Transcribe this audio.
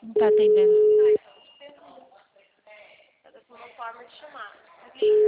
Não tá atendendo. Essa é uma forma de chamar.